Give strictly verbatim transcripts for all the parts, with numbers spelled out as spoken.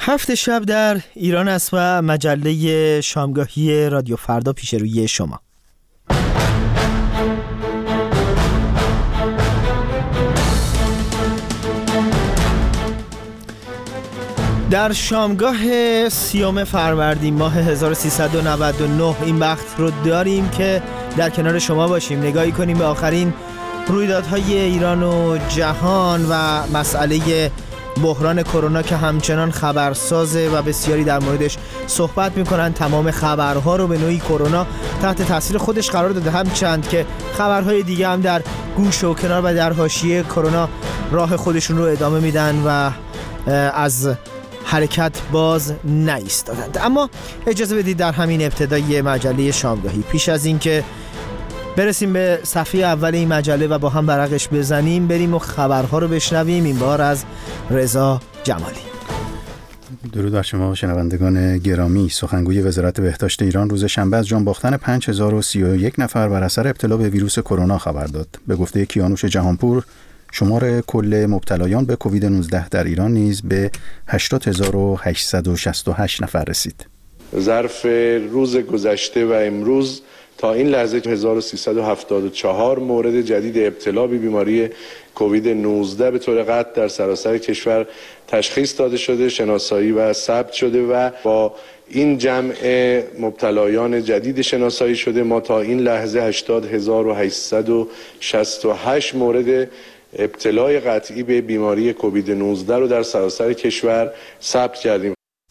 هفت شب در ایران است و مجله شامگاهی رادیو فردا پیش روی شما. در شامگاه سیوم فروردین ماه هزار و سیصد و نود و نه این بخت رو داریم که در کنار شما باشیم، نگاهی کنیم به آخرین رویدادهای ایران و جهان و مسئله بحران کرونا که همچنان خبرسازه و بسیاری در موردش صحبت میکنن. تمام خبرها رو به نوعی کرونا تحت تاثیر خودش قرار داده، همچند که خبرهای دیگه هم در گوش و کنار و در حاشیه کرونا راه خودشون رو ادامه میدن و از حرکت باز نایستادند. اما اجازه بدید در همین ابتدای مجله شامگاهی، پیش از این که برسیم به صفحه اول این مجله و با هم برقش بزنیم، بریم و خبرها رو بشنویم، این بار از رضا جمالی. درود بر شما شنوندگان گرامی. سخنگوی وزارت بهداشت ایران روز شنبه از جان باختن پنج هزار و سی و یک نفر بر اثر ابتلا به ویروس کرونا خبر داد. به گفته کیانوش جهانپور، شمار کل مبتلایان به کووید نوزده در ایران نیز به هشتاد هزار و هشتصد و شصت و هشت نفر رسید. ظرف روز گذشته و امروز تا این لحظه هزار و سیصد و هفتاد و چهار مورد جدید ابتلا به بیماری کووید نوزده به طور قطع در سراسر کشور تشخیص داده شده، شناسایی و ثبت شده و با این جمع مبتلایان جدید شناسایی شده ما تا این لحظه هشتاد هزار و هشتصد و شصت و هشت مورد ابتلای قطعی به بیماری کووید نوزده رو در سراسر کشور ثبت کردیم.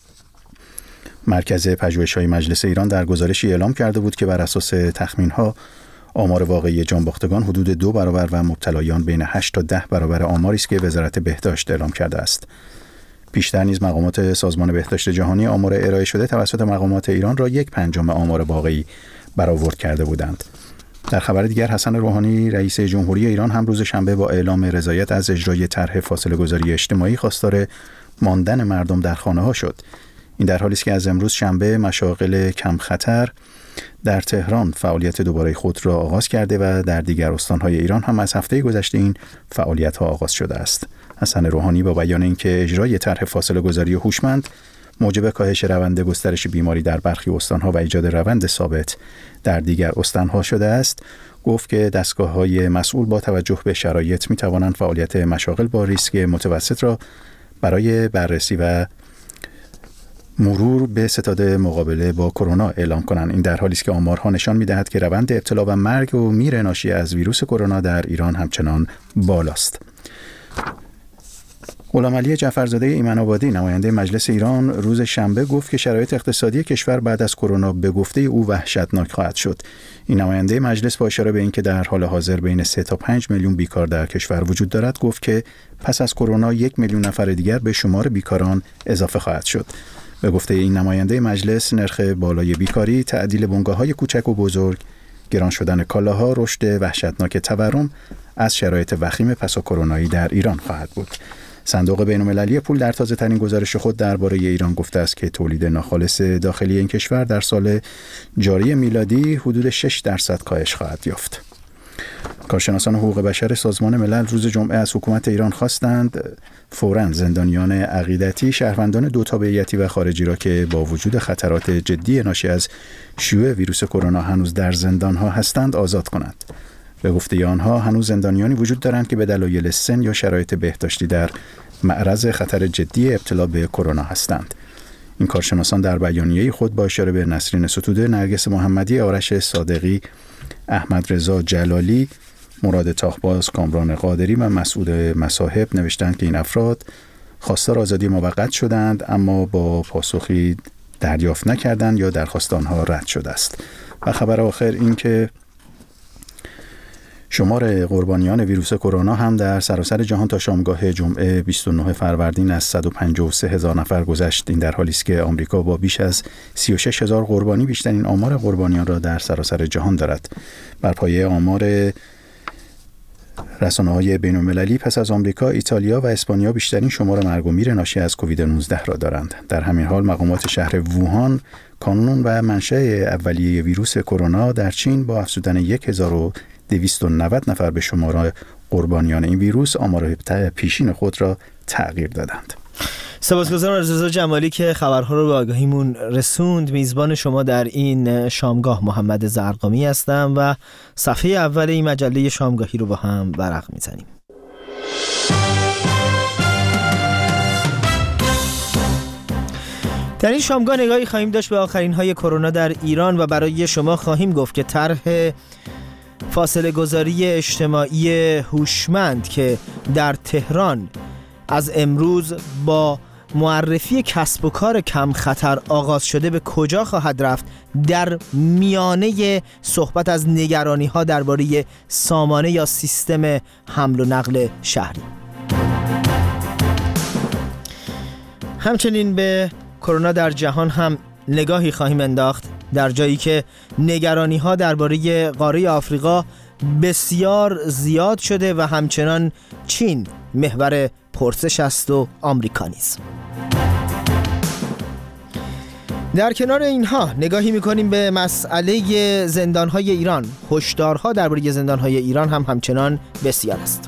مرکز پژوهش‌های مجلس ایران در گزارشی اعلام کرده بود که بر اساس تخمین‌ها آمار واقعی جانباختگان حدود دو برابر و مبتلایان بین هشت تا ده برابر آماری است که وزارت بهداشت اعلام کرده است. پیشتر نیز مقامات سازمان بهداشت جهانی آمار ارائه شده توسط مقامات ایران را یک پنجم آمار واقعی برآورد کرده بودند. در خبر دیگر، حسن روحانی رئیس جمهوری ایران هم روز شنبه با اعلام رضایت از اجرای طرح فاصله‌گذاری اجتماعی خواستار ماندن مردم در خانه‌ها شد. این در حالی است که از امروز شنبه مشاغل کم خطر در تهران فعالیت دوباره خود را آغاز کرده و در دیگر استان‌های ایران هم از هفته گذشته این فعالیت‌ها آغاز شده است. حسن روحانی با بیان اینکه اجرای طرح فاصله‌گذاری هوشمند موجب کاهش روند گسترش بیماری در برخی استان‌ها و ایجاد روند ثابت در دیگر استان‌ها شده است، گفت که دستگاه‌های مسئول با توجه به شرایط می‌توانند فعالیت مشاغل با ریسک متوسط را برای بررسی و مرور به ستاد مقابله با کرونا اعلام کنند. این در حالی است که آمارها نشان می‌دهد که روند ابتلا و مرگ و میر ناشی از ویروس کرونا در ایران همچنان بالاست. غلامعلی جعفرزاده ایمن‌آبادی نماینده مجلس ایران روز شنبه گفت که شرایط اقتصادی کشور بعد از کرونا به گفته او وحشتناک خواهد شد. این نماینده مجلس با اشاره به اینکه در حال حاضر بین سه تا پنج میلیون بیکار در کشور وجود دارد، گفت که پس از کرونا یک میلیون نفر دیگر به شمار بیکاران اضافه خواهد شد. به گفته این نماینده مجلس، نرخ بالای بیکاری، تعدیل بنگاه‌های کوچک و بزرگ، گران شدن کالاها، رشد وحشتناک تورم از شرایط وخیم پس از کرونایی در ایران خواهد بود. صندوق بین‌المللی پول در تازه‌ترین گزارش خود درباره ایران گفته است که تولید ناخالص داخلی این کشور در سال جاری میلادی حدود شش درصد کاهش خواهد یافت. کارشناسان حقوق بشر سازمان ملل روز جمعه از حکومت ایران خواستند فوراً زندانیان عقیدتی، شهروندان دو تابعیتی و خارجی را که با وجود خطرات جدی ناشی از شیوع ویروس کرونا هنوز در زندان‌ها هستند آزاد کنند. به گفته آنها هنوز زندانیانی وجود دارند که به دلایل سن یا شرایط بهداشتی در معرض خطر جدی ابتلا به کرونا هستند. این کارشناسان در بیانیه خود با اشاره به نسرین ستوده، نرگس محمدی، آرش صادقی، احمد رضا جلالی، مراد تاخباز، کامران قادری و مسعود مصاحب نوشتند که این افراد خواستار آزادی موقت شدند اما با پاسخی دریافت نکردند یا درخواست آنها رد شده است. و خبر آخر این که شمار قربانیان ویروس کرونا هم در سراسر جهان تا شامگاه جمعه بیست و نه فروردین از صد و پنجاه و سه هزار نفر گذشت. این در حالی است که آمریکا با بیش از سی و شش هزار قربانی بیشترین آمار قربانیان را در سراسر جهان دارد. بر پایه آمار رسانه‌های بین‌المللی پس از آمریکا، ایتالیا و اسپانیا بیشترین شمار مرگ و میر ناشی از کووید نوزده را دارند. در همین حال مقامات شهر ووهان کانون و منشأ اولیه ویروس کرونا در چین با افزودن هزار و دویست و نود نفر به شمار قربانیان این ویروس آمار پیشین خود را تغییر دادند. سپاسگزارم از رضا جمالی که خبرها رو به آگاهیمون رسوند. میزبان شما در این شامگاه محمد زرقامی هستم و صفحه اول این مجله شامگاهی رو با هم ورق میزنیم. در این شامگاه نگاهی خواهیم داشت به آخرین های کرونا در ایران و برای شما خواهیم گفت که طرح فاصله گذاری اجتماعی هوشمند که در تهران از امروز با معرفی کسب و کار کم خطر آغاز شده به کجا خواهد رفت، در میانه صحبت از نگرانی ها درباره سامانه یا سیستم حمل و نقل شهری. همچنین به کرونا در جهان هم نگاهی خواهیم انداخت، در جایی که نگرانی ها درباره قاره آفریقا بسیار زیاد شده و همچنان چین محور پرسش است و آمریکا نیز. در کنار اینها نگاهی میکنیم به مسئله زندانهای ایران. هشدارها درباره زندانهای ایران هم همچنان بسیار است.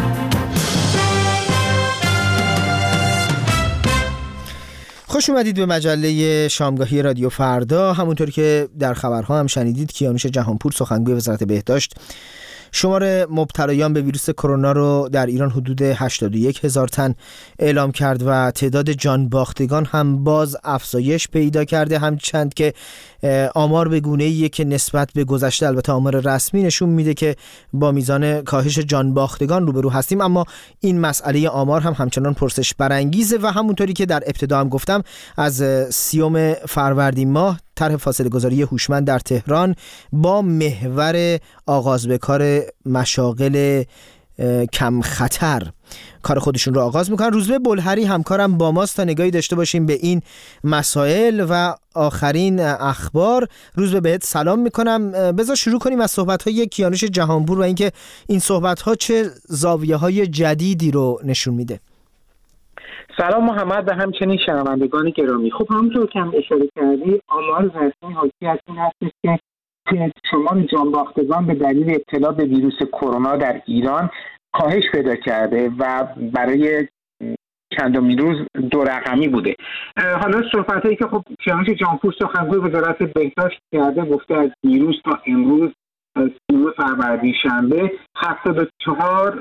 خوش اومدید به مجله شامگاهی رادیو فردا. همونطور که در خبرها هم شنیدید، کیانوش جهانپور سخنگوی وزارت بهداشت شمار مبتلایان به ویروس کرونا رو در ایران حدود هشتاد و یک هزار تن اعلام کرد و تعداد جان باختگان هم باز افزایش پیدا کرده، همچند که آمار به گونه‌ایه که نسبت به گذشته، البته آمار رسمی نشون میده که با میزان کاهش جان باختگان روبرو هستیم، اما این مسئله آمار هم همچنان پرسش برانگیزه و همونطوری که در ابتدا هم گفتم، از سیوم فروردین ماه طرح فاصله گذاری هوشمند در تهران با محور آغاز به کار مشاغل کم خطر کار خودشون رو آغاز میکنن. روزبه بلهری همکارم با ماست تا نگاهی داشته باشیم به این مسائل و آخرین اخبار. روزبه بهت سلام میکنم. بذار شروع کنیم از صحبت‌های کیانوش جهانپور و اینکه این صحبت‌ها چه زاویه‌های جدیدی رو نشون میده. سلام محمد و همچنین شنوندگان گرامی. خب همونطور که هم اشاره کردی، آمار رسمی حاکی از این هست که شمار جانباختگان به دلیل ابتلا به ویروس کرونا در ایران کاهش پیدا کرده و برای چندمین روز دو رقمی بوده. حالا صحبتایی که خب کیانوش جهانپور سخنگوی وزارت بهداشت کرده، گفته از دیروز تا امروز سیوم فروردین شنبه هفتاد و چهار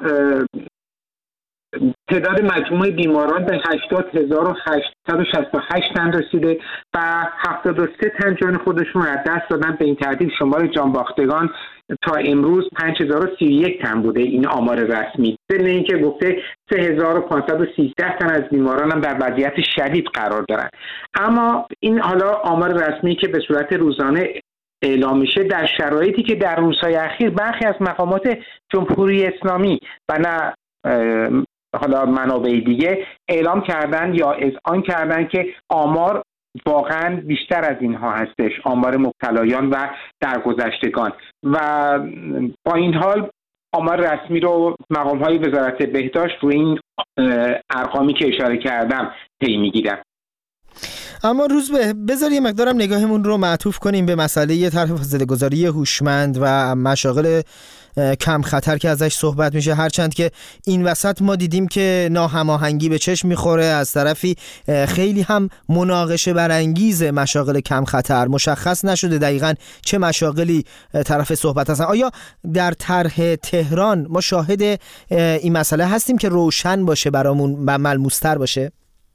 تعداد مجموع بیماران به هشتاد هزار و هشتصد و شصت و هشت تن رسیده و هفتاد و سه تن جان خودشون از دست دادن. به این ترتیب شمار جانباختگان تا امروز پنج هزار و سی و یک تن بوده. این آمار رسمی. ضمن اینکه گفته سه هزار و پانصد و سیزده تن از بیماران هم در وضعیت شدید قرار دارن. اما این حالا آمار رسمی که به صورت روزانه اعلام میشه در شرایطی که در روزهای اخیر برخی از مقامات جمهوری اسلامی و نه حالا منابع دیگه اعلام کردن یا اذعان کردن که آمار واقعا بیشتر از اینها هستش، آمار مبتلایان و درگذشتگان. و با این حال آمار رسمی رو مقام‌های وزارت بهداشت روی این ارقامی که اشاره کردم پی میگیرن. اما روز به بذار یه مقدارم نگاهمون رو معطوف کنیم به مسئله طرح فاصله گذاری هوشمند و مشاغل کم خطر که ازش صحبت میشه، هرچند که این وسط ما دیدیم که ناهماهنگی به چشم میخوره، از طرفی خیلی هم مناقشه برانگیز مشاغل کم خطر، مشخص نشده دقیقاً چه مشاغلی طرف صحبت هستن. آیا در طرح تهران ما شاهد این مسئله هستیم که روشن باشه برامون و ملموس‌تر باشه؟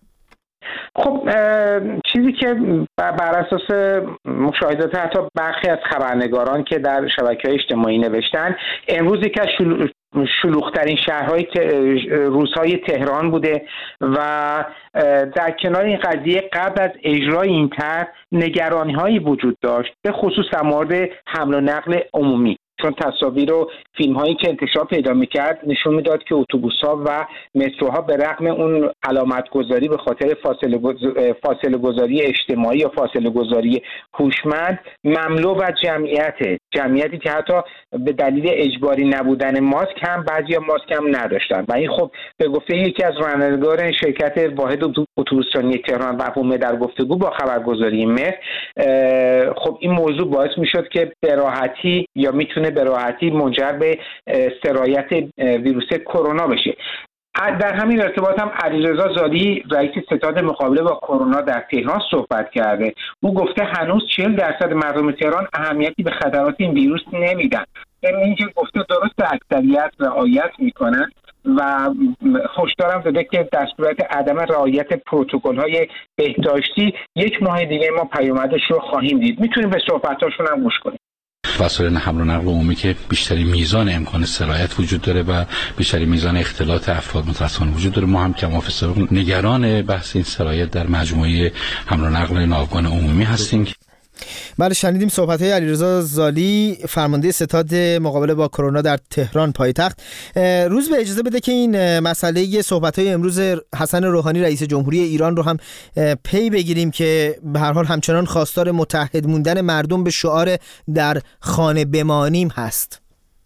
خب چیزی که بر اساس مشاهدات حتی برخی از خبرنگاران که در شبکه‌های اجتماعی نوشتن، امروز که شلوغ‌ترین شهرهای روزهای تهران بوده و در کنار این قضیه قبل از اجرای این طرح نگرانی‌هایی وجود داشت، به خصوص در مورد حمل و نقل عمومی، چون تصاویر و فیلم هایی که انتشار پیدا میکرد نشون میداد که اتوبوس‌ها و متروها به رغم اون علامت گذاری به خاطر فاصله گذاری, فاصله گذاری اجتماعی یا فاصله گذاری هوشمند مملو و جمعیت جمعیتی که حتی به دلیل اجباری نبودن ماسک هم بعضیا ماسک هم نداشتن و این خب به گفته یکی از رانندگان شرکت واحد اتوبوسرانی تهران و در گفتگو با خبرگزاری مهر، خب این موضوع باعث میشد که به راحتی یا میتونه به راحتی منجر به سرایت ویروس کرونا بشه. در همین ارتباط هم علیرضا زالی رئیس ستاد مقابله با کرونا در تهران صحبت کرده. او گفته هنوز چهل درصد مردم تهران اهمیتی به خطرات این ویروس نمیدن. در اینکه گفته درست اکثریت رعایت میکنن و هشدارم داده که در صورت عدم رعایت پروتکل‌های بهداشتی یک ماه دیگه ما پیامدش رو خواهیم دید. میتونیم به صحبتاشون هم گوش کنیم. وسایل نقل و نقل عمومی که بیشتری میزان امکان سرایت وجود داره و بیشتری میزان اختلاط افراد متأسفانه وجود داره، ما هم کماف سابق نگران بحث این سرایت در مجموعه حمل و نقل ناوگان عمومی هستیم. بله، شنیدیم صحبت‌های علیرضا زالی، فرمانده ستاد مقابله با کرونا در تهران پایتخت. روز به اجازه بده که این مسئله صحبت‌های امروز حسن روحانی رئیس جمهوری ایران رو هم پی بگیریم که به هر حال همچنان خواستار متحد موندن مردم به شعار در خانه بمانیم هست.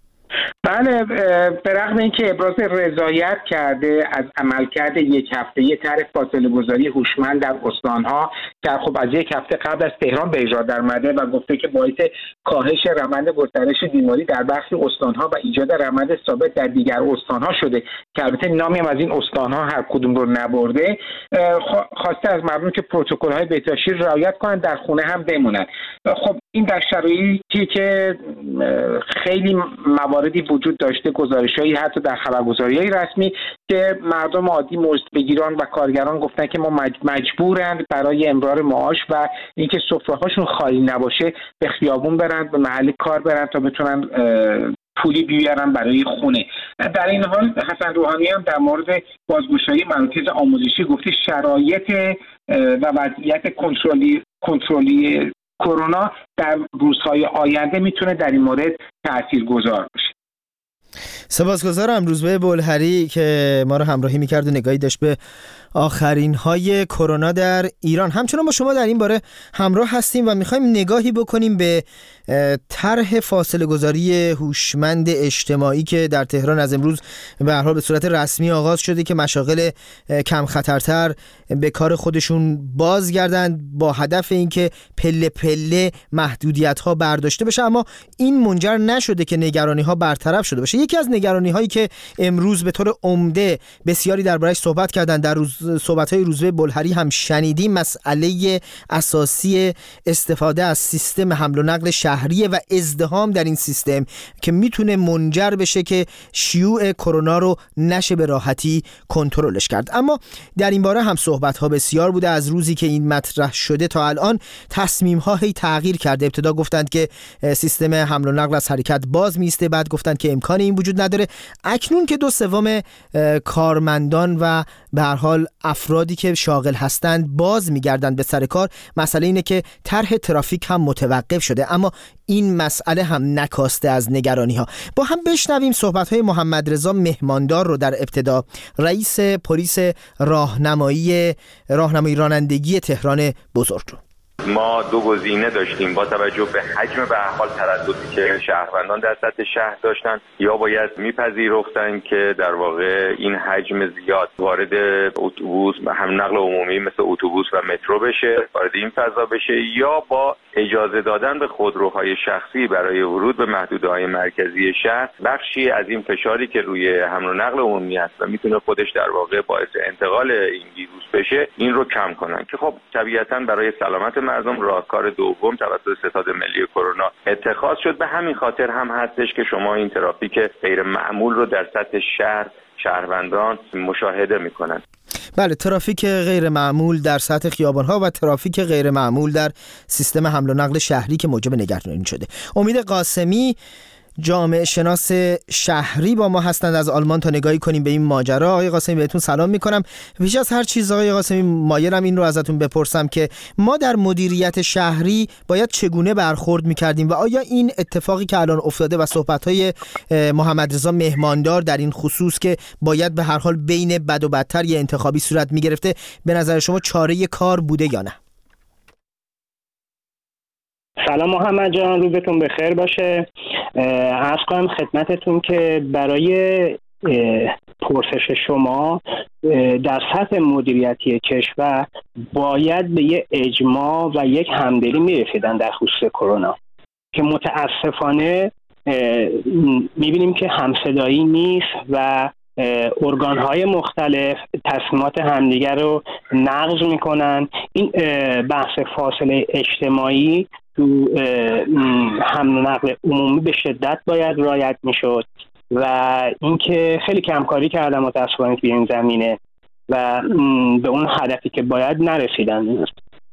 بله، به رغم اینکه ابراز رضایت کرده از عملکرد یک هفته‌ای طرح فاصله گذاری هوشمند در استان‌ها که خب از یک هفته قبل از تهران به اجرا درآمده و گفته که باعث کاهش روند گسترش بیماری در برخی استان‌ها و ایجاد روند ثابت در دیگر استان‌ها شده که البته نامی هم از این استان‌ها هر کدوم رو نبرده، خواسته از مردم که پروتکل‌های بهداشتی رعایت کنند، در خونه هم بمونند. خب این در شرایطی که خیلی مواردی وجود داشته، گزارش‌هایی حتی در خبرگزاری‌های رسمی که مردم عادی مزدبگیران و کارگران گفتن که ما مجبورند برای امرار معاش و اینکه سفره‌هاشون خالی نباشه به خیابون برند، به محل کار برند تا بتونن پولی بیارن برای خونه. در این حال حسن روحانی هم در مورد بازگشایی مراکز آموزشی گفته شرایط و وضعیت کنترلی کنترلی کرونا در روزهای آینده میتونه در این مورد تاثیرگذار باشه. سپاسگزارم روزبه بلهری که ما رو همراهی میکرد و نگاهی داشت به آخرین های کرونا در ایران. همچنان با شما در این باره همراه هستیم و میخوایم نگاهی بکنیم به طرح فاصله گذاری هوشمند اجتماعی که در تهران از امروز به هر حال به صورت رسمی آغاز شده که مشاغل کم خطرتر به کار خودشون بازگردند با هدف اینکه پله پله محدودیت ها برداشته بشه، اما این منجر نشده که نگرانی ها برطرف شده باشه. یکی از نگرانی هایی که امروز به طور عمده بسیاری درباره‌اش صحبت کردن، در روز صحبت های روزبه بلهری هم شنیدیم، مسئله اساسی استفاده از سیستم حمل و نقل شهری و ازدحام در این سیستم که میتونه منجر بشه که شیوع کرونا رو نشه به راحتی کنترلش کرد. اما در این باره هم صحبت ها بسیار بوده. از روزی که این مطرح شده تا الان تصمیم ها هی تغییر کرده. ابتدا گفتند که سیستم حمل و نقل از حرکت باز میسته، بعد گفتند که امکان این وجود نداره. اکنون که دو سوم کارمندان و به هر حال افرادی که شاغل هستند باز میگردند به سر کار، مسئله اینه که طرح ترافیک هم متوقف شده، اما این مسئله هم نکاسته از نگرانی ها. با هم بشنویم صحبت های محمد رضا مهماندار رو، در ابتدا رئیس پلیس راهنمایی راهنمایی رانندگی تهران بزرگ رو. ما دو گزینه داشتیم با توجه به حجم به حال ترددی که شهروندان در سطح شهر داشتن، یا باید میپذیرفتن که در واقع این حجم زیاد وارد اتوبوس هم نقل عمومی مثل اتوبوس و مترو بشه، وارد این فضا بشه، یا با اجازه دادن به خودروهای شخصی برای ورود به محدوده‌های مرکزی شهر بخشی از این فشاری که روی حمل و نقل عمومی هست و میتونه خودش در واقع باعث انتقال این ویروس بشه این رو کم کنن، که خب طبیعتاً برای سلامت مردم راهکار دوم توسط ستاد ملی کرونا اتخاذ شد. به همین خاطر هم هستش که شما این ترافیک غیر معمول رو در سطح شهر شهروندان مشاهده میکنن. بله، ترافیک غیر معمول در سطح خیابان‌ها و ترافیک غیر معمول در سیستم حمل و نقل شهری که موجب نگرانی شده. امید قاسمی جامعه شناس شهری با ما هستند از آلمان تا نگاهی کنیم به این ماجرا. آقای قاسمی بهتون سلام میکنم. پیش از هر چیز آقای قاسمی مایلم این رو ازتون بپرسم که ما در مدیریت شهری باید چگونه برخورد میکردیم و آیا این اتفاقی که الان افتاده و صحبت‌های محمد رضا مهماندار در این خصوص که باید به هر حال بین بد و بدتر یه انتخابی صورت میگرفته، به نظر شما چاره کار بوده یا نه؟ سلام محمد جان، روزتون بخیر باشه. عرض کنم خدمتتون که برای پرسش شما در سطح مدیریتی کشور باید به یک اجماع و یک همدلی میرسیدن در خصوص کرونا که متاسفانه میبینیم که همصدایی نیست و ارگان‌های مختلف تصمیمات همدیگر رو نقض میکنن. این بحث فاصله اجتماعی تو حمل و نقل عمومی به شدت باید رعایت میشد و اینکه خیلی کمکاری کردن متاسفانه توی این زمینه و به اون هدفی که باید نرسیدن.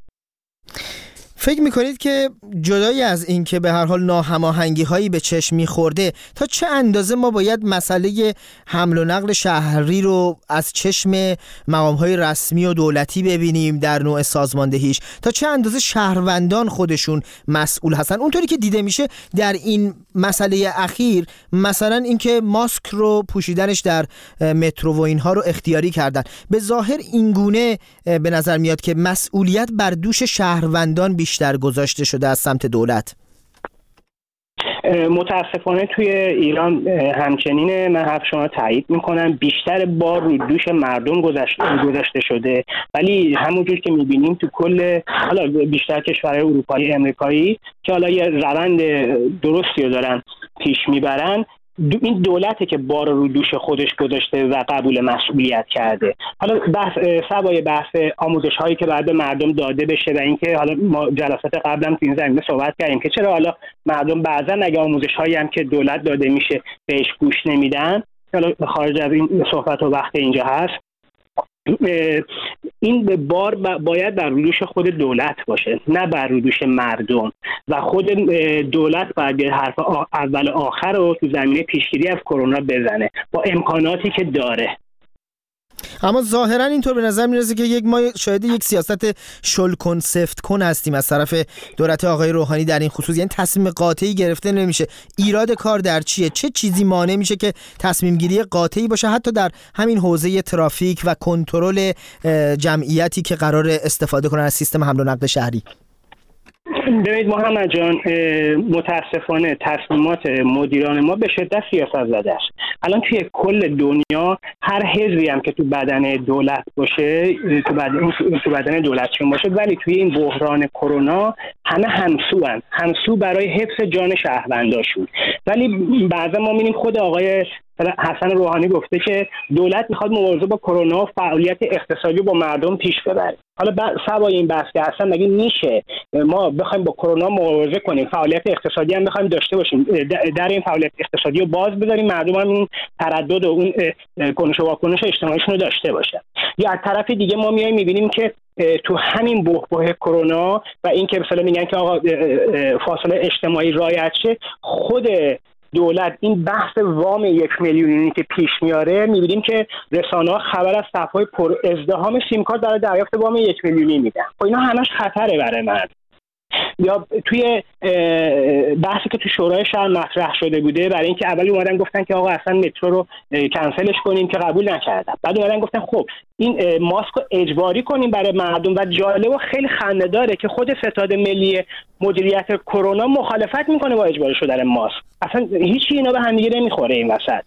فکر میکنید که جدای از این که به هر حال ناهماهنگی هایی به چشم میخورده، تا چه اندازه ما باید مسئله حمل و نقل شهری رو از چشم مقام های رسمی و دولتی ببینیم در نوع سازماندهیش، تا چه اندازه شهروندان خودشون مسئول هستن؟ اونطوری که دیده میشه در این مسئله اخیر، مثلا اینکه ماسک رو پوشیدنش در مترو و اینها رو اختیاری کردن، به ظاهر اینگونه به نظر میاد که مسئولیت بر دوش شهروندان بیشتر گذاشته شده از سمت دولت. متاسفانه توی ایران همچنین، من حرف شما تایید میکنم، بیشتر بار رو دوش مردم گذاشته شده، ولی همونجور که میبینیم تو کل حالا بیشتر کشورهای اروپایی امریکایی که حالا یه روند درستی رو دارن پیش میبرن، این دولته که بار رو دوش خودش گذاشته و قبول مسئولیت کرده. حالا بحث سوای بحث آموزش هایی که بعد به مردم داده بشه و اینکه حالا ما جلسات قبلا تو این زمینه صحبت کردیم که چرا حالا مردم بعضا اگه آموزش هایی هم که دولت داده میشه بهش گوش نمیدن، حالا خارج از این صحبت و وقت اینجا هست، این بار باید بر روش خود دولت باشه، نه بر روش مردم، و خود دولت باید حرف اول آخر رو تو زمینه پیشگیری از کرونا بزنه با امکاناتی که داره. اما ظاهرا اینطور به نظر میرسه که یک ما شاید یک سیاست شل کن سفت کن هستیم از طرف دولت آقای روحانی در این خصوص، یعنی تصمیم قاطعی گرفته نمیشه. ایراد کار در چیه؟ چه چیزی مانع میشه که تصمیم گیری قاطعی باشه حتی در همین حوزه ترافیک و کنترل جمعیتی که قرار استفاده کنن از سیستم حمل و نقل شهری؟ ببینید محمد جان، متاسفانه تصمیمات مدیران ما به شدت سیاست زده است. الان توی کل دنیا هر حزبی هم که تو بدن دولت باشه، تو بدن تو بدن دولتشون باشه، ولی توی این بحران کرونا همه همسوان، همسو برای حفظ جان شهرونداشون. ولی بعضا ما می‌بینیم خود آقای حسن روحانی گفته که دولت میخواد مبارزه با کرونا و فعالیت اقتصادی با مردم پیش ببره. حالا سوای این بحث که اصلا مگه میشه ما بخوایم با کرونا مبارزه کنیم، فعالیت اقتصادی هم بخوایم داشته باشیم، در این فعالیت اقتصادی رو باز بذاریم، مردم هم این تردد و اون کنش و واکنش اجتماعیشون رو داشته باشن؟ یا از طرف دیگه ما میایم میبینیم که تو همین بحبوح کرونا و این که مثلا میگن که آقا فاصله اجتماعی رعایت شه، خود دولت این بحث وام یک میلیونی که پیش میاره، میبینیم که رسانه‌ها خبر از صفحه‌های پر ازدحام سیم کارت برای دریافت وام یک میلیونی میدن. خب اینا همش خطره برای من. یا توی بحثی که تو شورای شهر مطرح شده بوده، برای اینکه اولی اومدن گفتن که آقا اصلا مترو رو کنسلش کنیم که قبول نکردن، بعد اومدن گفتن خب این ماسک رو اجباری کنیم برای مردم. و جالب و خیلی خنده‌داره که خود ستاد ملی مدیریت کرونا مخالفت میکنه با اجباری شدن ماسک. اصلا هیچی اینا به هم دیگه نمیخوره این وسط.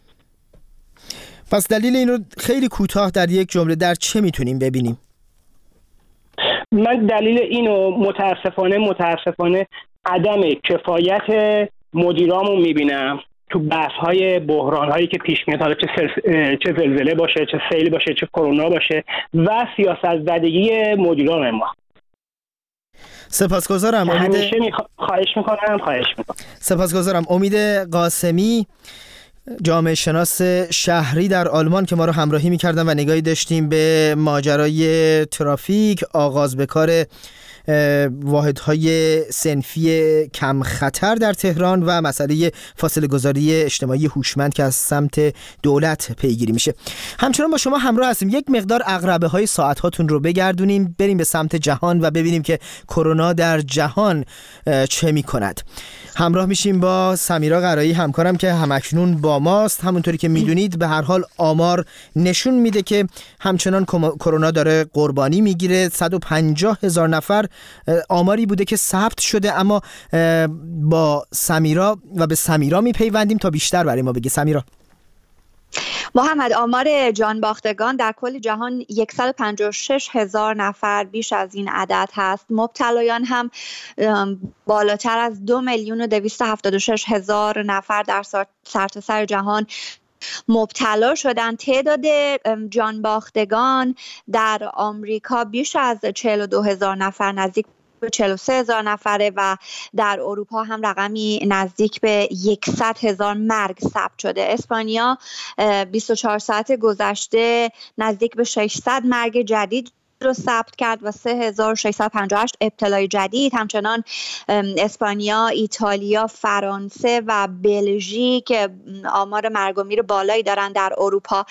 پس دلیل این رو خیلی کوتاه در یک جمله در چه میتونیم ببینیم؟ من دلیل اینو متاسفانه متاسفانه عدم کفایت مدیرامون میبینم تو بحث‌های بحران‌هایی که پیش میاد، حالا چه چه زلزله باشه، چه سیل باشه، چه کرونا باشه، و سیاست‌زدگی مدیران ما. سپاسگزارم. امید همیشه میخ... خواهش میکنم خواهش میکنم سپاسگزارم. امید قاسمی، جامعه شناس شهری در آلمان، که ما رو همراهی می‌کردن و نگاهی داشتیم به ماجرای ترافیک، آغاز به کار واحدهای صنفی کم خطر در تهران و مسئله فاصله گذاری اجتماعی هوشمند که از سمت دولت پیگیری میشه. همچنان با شما همراه هستیم. یک مقدار عقربه های ساعت هاتون رو بگردونیم، بریم به سمت جهان و ببینیم که کرونا در جهان چه میکند. همراه میشیم با سمیرا قرایی همکارم که همکنون با ماست. همونطوری که میدونید به هر حال آمار نشون میده که همچنان کرونا داره قربانی میگیره. صد و پنجاه هزار نفر آماری بوده که ثبت شده، اما با سمیرا و به سمیرا میپیوندیم تا بیشتر برای ما بگه. سمیرا. محمد، آمار جانباختگان در کل جهان صد و پنجاه و شش هزار نفر بیش از این عدد هست. مبتلایان هم بالاتر از دو میلیون و دویست و هفتاد و شش هزار نفر در سرتاسر جهان مبتلا شدن. تعداد جانباختگان در آمریکا بیش از چهل و دو هزار نفر، نزدیک به چهل و سه هزار نفره و در اروپا هم رقمی نزدیک به صد هزار مرگ ثبت شده. اسپانیا بیست و چهار ساعت گذشته نزدیک به ششصد مرگ جدید رو ثبت کرد و سه هزار و ششصد و پنجاه و هشت ابتلای جدید. همچنان اسپانیا، ایتالیا، فرانسه و بلژیک آمار مرگ و میر بالایی دارن در اروپا.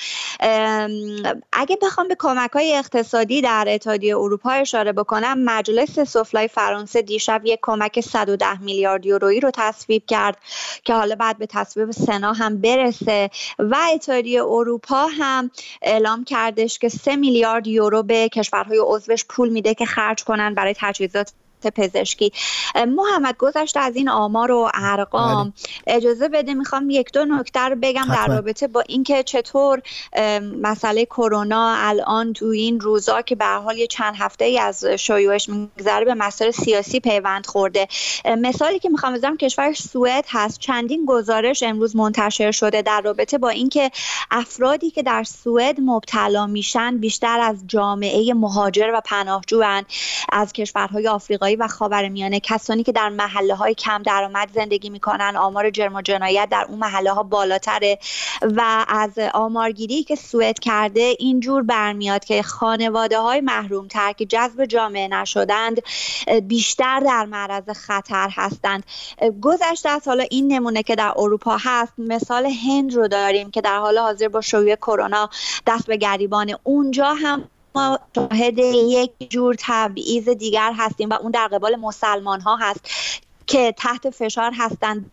اگه بخوام به کمک‌های اقتصادی در اتحادیه اروپا اشاره بکنم، مجلس سفلای فرانسه دیشب یک کمک صد و ده میلیارد یورویی رو تصویب کرد که حالا بعد به تصویب سنا هم برسه و اتحادیه اروپا هم اعلام کردش که سه میلیارد یورو به کشور های عضوش پول میده که خرج کنن برای تجهیزات پزشکی. محمد، گذشته از این آمار و ارقام اجازه بده میخوام یک دو نکته رو بگم در رابطه با اینکه چطور مسئله کرونا الان تو این روزا که به هر حال یه چند هفته ای از شیوعش میگذره به مسائل سیاسی پیوند خورده. مثالی که میخوام بزنم کشور سوئد هست. چندین گزارش امروز منتشر شده در رابطه با اینکه افرادی که در سوئد مبتلا میشن بیشتر از جامعه مهاجر و پناهجوان از کشورهای آفریقایی و خاورمیانه، کسانی که در محله‌های کم درآمد زندگی می‌کنن. آمار جرم و جنایت در اون محله‌ها بالاتره و از آمارگیری که سوئد کرده اینجور برمیاد که خانواده‌های محروم‌تر که جذب جامعه نشدند بیشتر در معرض خطر هستند. گذشته از حالا این نمونه که در اروپا هست، مثال هند رو داریم که در حال حاضر با شیوع کرونا دست به گریبان. اونجا هم ما شاهد یک جور تبعیض دیگر هستیم و اون در قبال مسلمان ها هست که تحت فشار هستند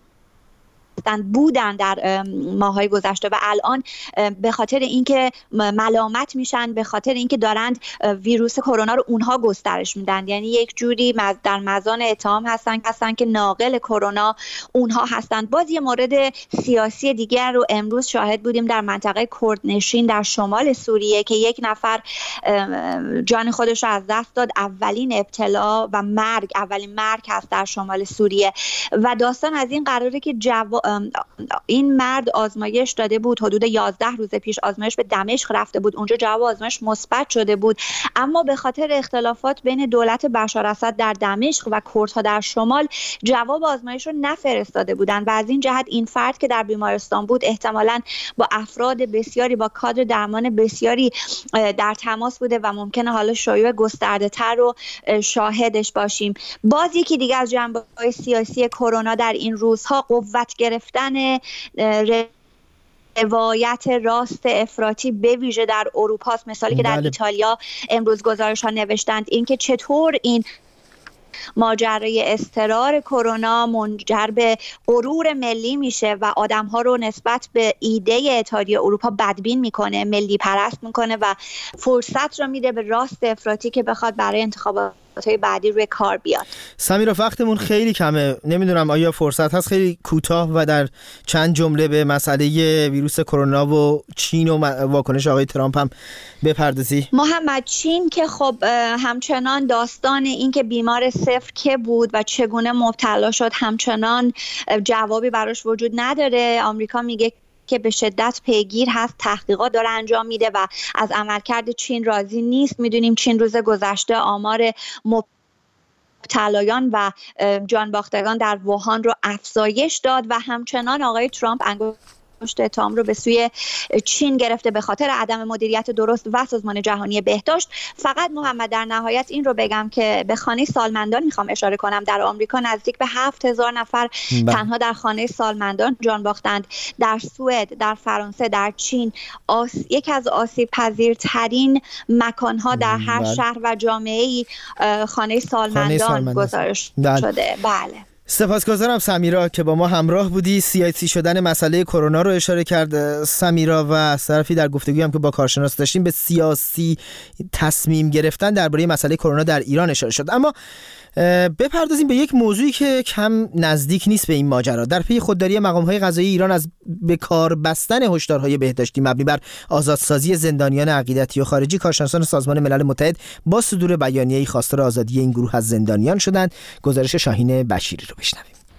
بودن در ماهای گذشته و الان به خاطر اینکه ملامت میشن، به خاطر اینکه دارند ویروس کرونا رو اونها گسترش میدن، یعنی یک جوری در مزان اتهام هستن هستن که ناقل کرونا اونها هستند. باز یه مورد سیاسی دیگر رو امروز شاهد بودیم در منطقه کردنشین در شمال سوریه که یک نفر جان خودش رو از دست داد. اولین ابتلا و مرگ، اولین مرگ هست در شمال سوریه و داستان از این قراره که جوا... این مرد آزمایش داده بود، حدود یازده روز پیش آزمایش به دمشق رفته بود، اونجا جواب آزمایش مثبت شده بود، اما به خاطر اختلافات بین دولت بشار اسد در دمشق و کردها در شمال جواب آزمایش رو نفرستاده بودند و از این جهت این فرد که در بیمارستان بود احتمالاً با افراد بسیاری، با کادر درمان بسیاری در تماس بوده و ممکنه حالا شیوع گسترده‌تر رو شاهدش باشیم. باز یکی دیگه از جنبه‌های سیاسی کرونا در این روزها قوت گرفتن روایت راست افراطی به ویژه در اروپا است. مثالی که در بله. ایتالیا امروز گزارش ها نوشتند اینکه چطور این ماجرای اضطرار کرونا منجر به غرور ملی میشه و آدم‌ها رو نسبت به ایده اتحادیه اروپا بدبین میکنه، ملی پرست میکنه و فرصت رو میده به راست افراطی که بخواد برای انتخابات های بعدی روی کار بیاد. سمیرا، وقتمون خیلی کمه، نمیدونم آیا فرصت هست خیلی کوتاه و در چند جمله به مسئله ویروس کرونا و چین و واکنش آقای ترامپ هم بپردازی؟ محمد، چین که خب همچنان داستان این که بیمار صفر که بود و چگونه مبتلا شد همچنان جوابی براش وجود نداره. آمریکا میگه که به شدت پیگیر هست، تحقیقات داره انجام میده و از عملکرد چین راضی نیست. میدونیم چین روز گذشته آمار مبتلایان و جانباختگان در ووهان رو افزایش داد و همچنان آقای ترامپ انگشت اتهام رو به سوی چین گرفته به خاطر عدم مدیریت درست و سازمان جهانی بهداشت. فقط محمد در نهایت این رو بگم که به خانه سالمندان میخوام اشاره کنم. در آمریکا نزدیک به هفت هزار نفر با. تنها در خانه سالمندان جان باختند. در سوئد، در فرانسه، در چین آس... یکی از آسیب پذیرترین مکانها در هر بله. شهر و جامعه‌ای خانه سالمندان, سالمندان گزارش بله. شده. بله. سپاسگزارم سمیرا که با ما همراه بودی. سیاسی شدن مسئله کرونا رو اشاره کرد سمیرا و از طرفی در گفتگویی هم که با کارشناس داشتیم به سیاسی تصمیم گرفتن درباره مسئله کرونا در ایران اشاره شد. اما بپردازیم به یک موضوعی که کم نزدیک نیست به این ماجرا. در پی خودداری مقام‌های قضایی ایران از به کار بستن هشدارهای بهداشتی مبنی بر آزادسازی زندانیان عقیدتی و خارجی، کارشناسان سازمان ملل متحد با صدور بیانیه‌ای خواستار آزادی این گروه از زندانیان شدند. گزارش شاهین بشیری رو بشنویم.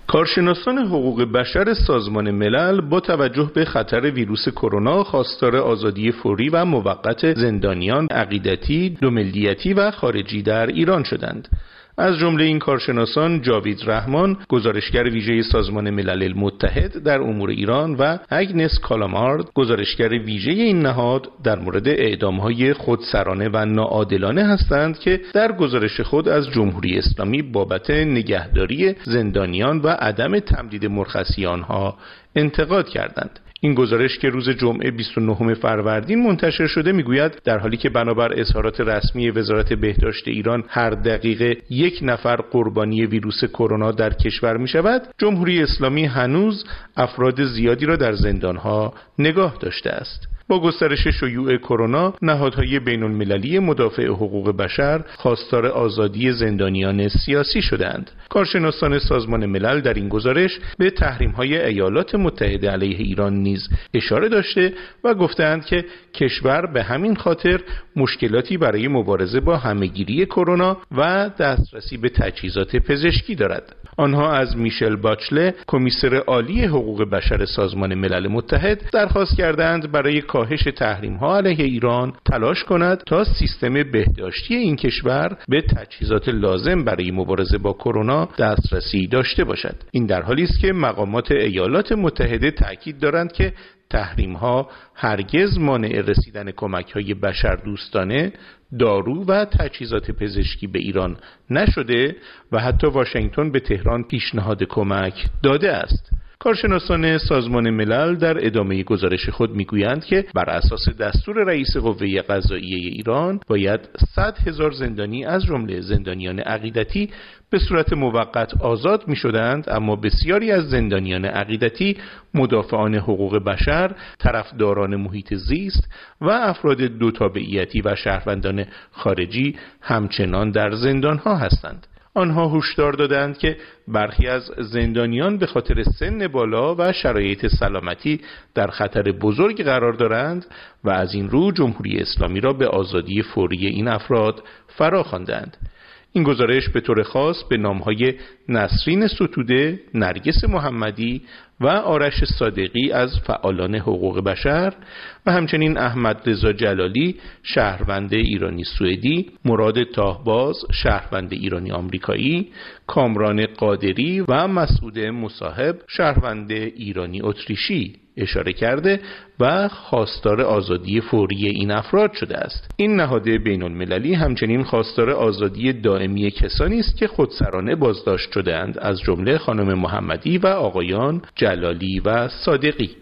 کارشناسان حقوق بشر سازمان ملل با توجه به خطر ویروس کرونا خواستار آزادی فوری و موقت زندانیان عقیدتی، دوملیتی و خارجی در ایران شدند. از جمله این کارشناسان جاوید رحمان، گزارشگر ویژه سازمان ملل متحد در امور ایران و اگنس کالامارد، گزارشگر ویژه این نهاد در مورد اعدام‌های خودسرانه و ناعادلانه هستند که در گزارش خود از جمهوری اسلامی بابت نگهداری زندانیان و عدم تمدید مرخصی آنها انتقاد کردند. این گزارش که روز جمعه بیست و نهم فروردین منتشر شده میگوید در حالی که بنابر اظهارات رسمی وزارت بهداشت ایران هر دقیقه یک نفر قربانی ویروس کرونا در کشور می شود، جمهوری اسلامی هنوز افراد زیادی را در زندانها نگاه داشته است. با گسترش شیوع کرونا، نهادهای بین المللی مدافع حقوق بشر خواستار آزادی زندانیان سیاسی شدند. کارشناسان سازمان ملل در این گزارش به تحریم‌های ایالات متحده علیه ایران نیز اشاره داشته و گفتند که کشور به همین خاطر مشکلاتی برای مبارزه با همه‌گیری کرونا و دسترسی به تجهیزات پزشکی دارد. آنها از میشل باچله، کمیسر عالی حقوق بشر سازمان ملل متحد، درخواست کردند برای کاهش تحریم‌ها علیه ایران تلاش کند تا سیستم بهداشتی این کشور به تجهیزات لازم برای مبارزه با کرونا دسترسی داشته باشد. این در حالی است که مقامات ایالات متحده تاکید دارند که تحریم‌ها هرگز مانع رسیدن کمک‌های بشردوستانه، دارو و تجهیزات پزشکی به ایران نشده و حتی واشنگتن به تهران پیشنهاد کمک داده است. کارشناسان سازمان ملل در ادامه گزارش خود میگویند که بر اساس دستور رئیس قوه قضاییه ایران باید صد هزار زندانی از جمله زندانیان عقیدتی به صورت موقت آزاد می شدند، اما بسیاری از زندانیان عقیدتی، مدافعان حقوق بشر، طرفداران محیط زیست و افراد دو تابعیتی و شهروندان خارجی همچنان در زندانها هستند. آنها هشدار دادند که برخی از زندانیان به خاطر سن بالا و شرایط سلامتی در خطر بزرگ قرار دارند و از این رو جمهوری اسلامی را به آزادی فوری این افراد فراخواندند. این گزارش به طور خاص به نامهای نسرین ستوده، نرگس محمدی و آرش صادقی از فعالان حقوق بشر و همچنین احمد رضا جلالی، شهروند ایرانی سوئدی، مراد تاهباز، شهروند ایرانی آمریکایی، کامران قادری و مسعود مصاحب، شهروند ایرانی اتریشی اشاره کرده و خواستار آزادی فوری این افراد شده است. این نهاد بین المللی همچنین خواستار آزادی دائمی کسانی است که خودسرانه بازداشت شده‌اند، از جمله خانم محمدی و آقایان جلالی و صادقی.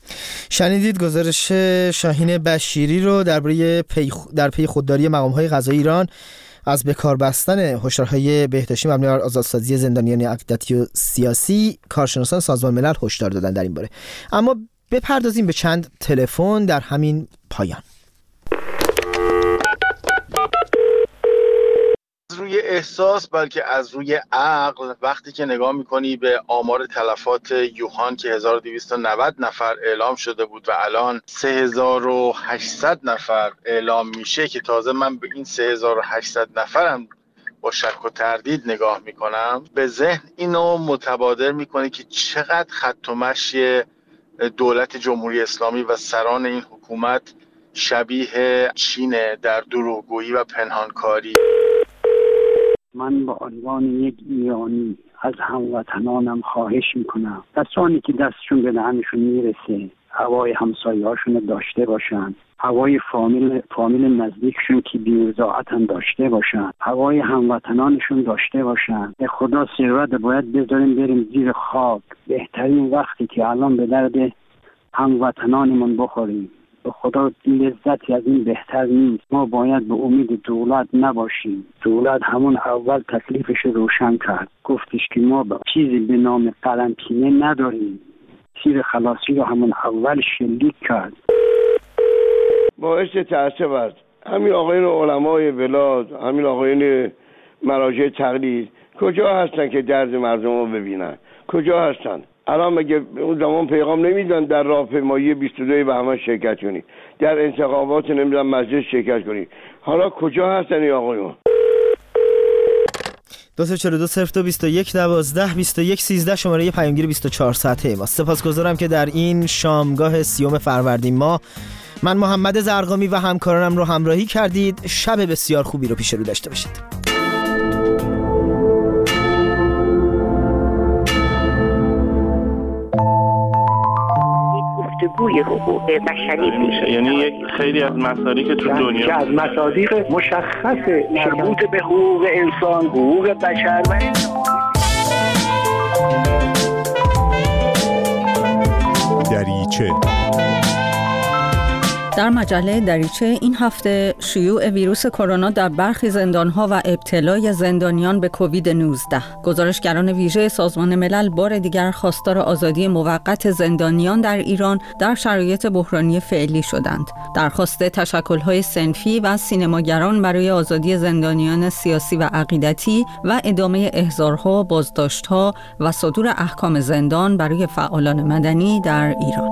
شنیدید گزارش شاهین بشیری رو درباره پی در پی خودداری مقام‌های قضایی ایران از بکار بستن هشدارهای بهداشتی مبنی بر آزادسازی زندانیان عقیدتی و سیاسی. کارشناسان سازمان ملل هشدار دادن در این باره. اما بپردازیم به چند تلفن در همین پایان. از روی احساس بلکه از روی عقل وقتی که نگاه میکنی به آمار تلفات یوهان که هزار و دویست و نود نفر اعلام شده بود و الان سه هزار و هشتصد نفر اعلام میشه که تازه من به این سه هزار و هشتصد نفرم با شک و تردید نگاه میکنم، به ذهن اینو متبادر میکنه که چقدر خط و مشی دولت جمهوری اسلامی و سران این حکومت شبیه چینه در دروغگویی و پنهانکاری. من با عنوان یک ایرانی از هموطنانم خواهش میکنم کسانی که دستشون به دهنشون میرسه هوای همسایه‌هاشون رو داشته باشن، هوای فامیل فامیل نزدیکشون که بی‌وضاحت هم داشته باشن، هوای هموطنانشون داشته باشن. به خدا ثروت باید بذاریم بریم زیر خاک. بهترین وقتی که الان به درد هموطنانمون بخوریم. به خدا لذتی از این بهتر نیست. ما باید به امید دولت نباشیم. دولت همون اول تکلیفش روشن کرد، گفتش که ما چیزی به نام قلمپینه نداریم. تیر خلاصی رو همون اول شلیک کرد. باعث تأسف است همین آقایون علمای ولاد، همین آقایون مراجع تقلید کجا هستن که درد مردم رو ببینن؟ کجا هستن؟ الان مگه اون زمان پیغام نمیدن در راهپیمایی بیست و دو بهمن شرکت کنی، در انتخابات نمیدن مجلس شرکت کنی؟ حالا کجا هستن این آقایون؟ دو تا چهل و دو صفر دو بیست و یک دوازده بیست و یک سیزده شماره پیامگیر بیست و چهار ساعته ما. سپاسگزارم که در این شامگاه سیوم فروردین ماه من محمد زرقامی و همکارانم رو همراهی کردید. شب بسیار خوبی رو پیش رو داشته باشید. گفتگوی حقوق بشری میشه، یعنی یک خیلی از مصادیق که تو دنیا که از مصادیق مشخص مربوط به حقوق انسان، حقوق بشر و دریچه. در مجله دریچه این هفته شیوع ویروس کرونا در برخی زندان‌ها و ابتلای زندانیان به کووید نوزده. گزارشگران ویژه سازمان ملل بار دیگر خواستار آزادی موقت زندانیان در ایران در شرایط بحرانی فعلی شدند. درخواست تشکل‌های صنفی و سینماگران برای آزادی زندانیان سیاسی و عقیدتی و ادامه احضارها، بازداشت‌ها و صدور احکام زندان برای فعالان مدنی در ایران.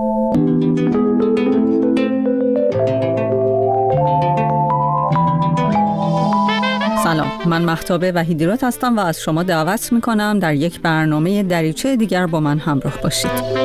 سلام، من مهتاب وحیدیرات هستم و از شما دعوت میکنم در یک برنامه دریچه دیگر با من همراه باشید.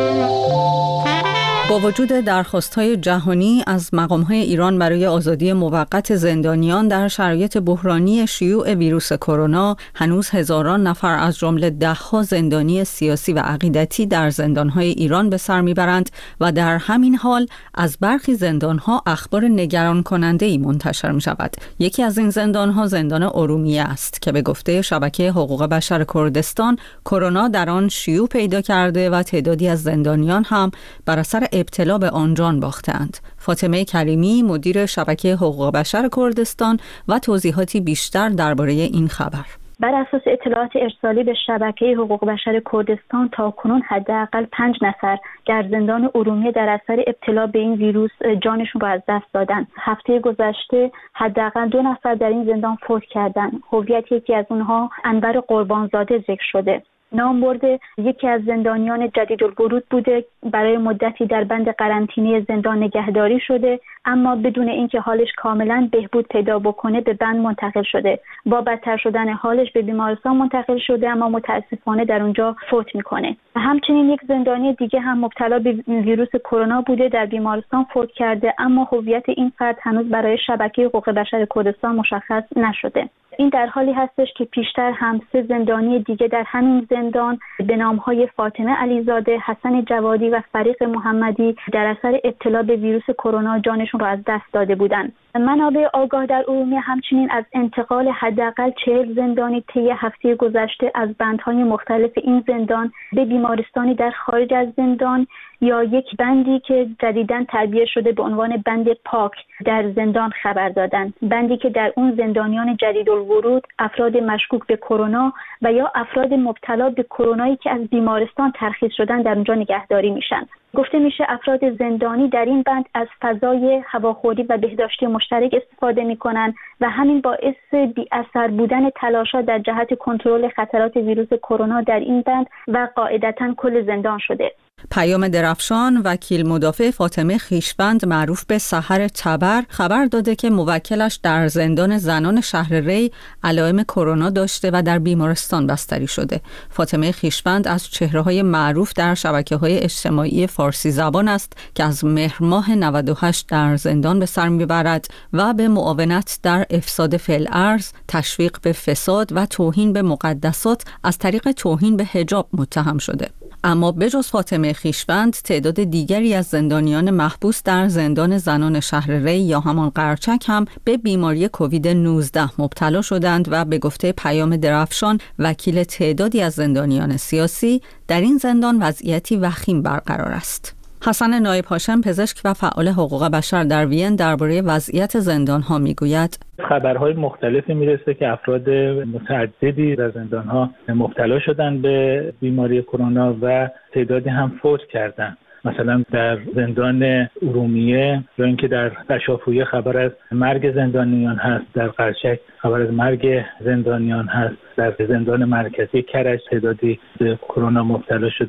با وجود درخواست‌های جهانی از مقام‌های ایران برای آزادی موقت زندانیان در شرایط بحرانی شیوع ویروس کرونا، هنوز هزاران نفر از جمله ده‌ها زندانی سیاسی و عقیدتی در زندان‌های ایران به سر می‌برند و در همین حال از برخی زندان‌ها اخبار نگران کننده‌ای منتشر می‌شود. یکی از این زندان‌ها زندان ارومیه است که به گفته شبکه حقوق بشر کردستان، کرونا در آن شیوع پیدا کرده و تعدادی از زندانیان هم بر اثر ابتلا به آن جان باختند. فاطمه کریمی، مدیر شبکه حقوق بشر کردستان و توضیحاتی بیشتر درباره این خبر. بر اساس اطلاعات ارسالی به شبکه حقوق بشر کردستان تاکنون حداقل پنج نفر در زندان ارومیه در اثر ابتلا به این ویروس جانشون را از دست دادن. هفته گذشته حداقل دو نفر در این زندان فوت کردند. هویت یکی از اونها انور قربانزاده ذکر شده. نام برده یکی از زندانیان جدیدالورود بوده، برای مدتی در بند قرنطینه زندان نگهداری شده، اما بدون اینکه حالش کاملا بهبود پیدا بکنه به بند منتقل شده. با بدتر شدن حالش به بیمارستان منتقل شده، اما متاسفانه در اونجا فوت میکنه. همچنین یک زندانی دیگه هم مبتلا به ویروس کرونا بوده، در بیمارستان فوت کرده، اما هویت این فرد هنوز برای شبکه حقوق بشر کردستان مشخص نشده. این در حالی هستش که پیشتر هم سه زندانی دیگه در همین زندان به نامهای فاطمه علیزاده، حسن جوادی و فریق محمدی در اثر ابتلا به ویروس کرونا جانشون را از دست داده بودند. منابع آگاه در ارومیه همچنین از انتقال حداقل چهل زندانی طی هفته گذشته از بندهای مختلف این زندان به بیمارستانی در خارج از زندان یا یک بندی که جدیداً تعبیه شده به عنوان بند پاک در زندان خبر دادند. بندی که در اون زندانیان جدیدالورود، افراد مشکوک به کرونا و یا افراد مبتلا به کرونایی که از بیمارستان ترخیص شدن در اونجا نگهداری میشن. گفته میشه افراد زندانی در این بند از فضای هواخوری و بهداشتی مشترک استفاده میکنن و همین باعث بی اثر بودن تلاش‌ها در جهت کنترل خطرات ویروس کرونا در این بند و قاعدتاً کل زندان شده. پیام درفشان، وکیل مدافع فاطمه خویشوند معروف به سحر تبر، خبر داده که موکلش در زندان زنان شهر ری علائم کرونا داشته و در بیمارستان بستری شده. فاطمه خویشوند از چهره‌های معروف در شبکه‌های اجتماعی فارسی زبان است که از مهر ماه نود و هشت در زندان به سر میبرد و به معاونت در افساد فی‌الارض، تشویق به فساد و توهین به مقدسات از طریق توهین به حجاب متهم شده. اما بجز فاطمه خویشوند، تعداد دیگری از زندانیان محبوس در زندان زنان شهر ری یا همان قرچک هم به بیماری کووید نوزده مبتلا شدند و به گفته پیام درفشان، وکیل تعدادی از زندانیان سیاسی، در این زندان وضعیتی وخیم برقرار است. حسن نایب هاشم، پزشک و فعال حقوق بشر در وین، درباره وضعیت زندان‌ها میگوید: خبرهای مختلفی میرسه که افراد متعددی در زندان‌ها مبتلا شدن به بیماری کرونا و تعدادی هم فوت کردن. مثلا در زندان ارومیه یا اینکه در قشافویه خبر از مرگ زندانیان هست، در قرچک خبر از مرگ زندانیان هست، در زندان مرکزی کرج تعدادی به کرونا مبتلا شدن.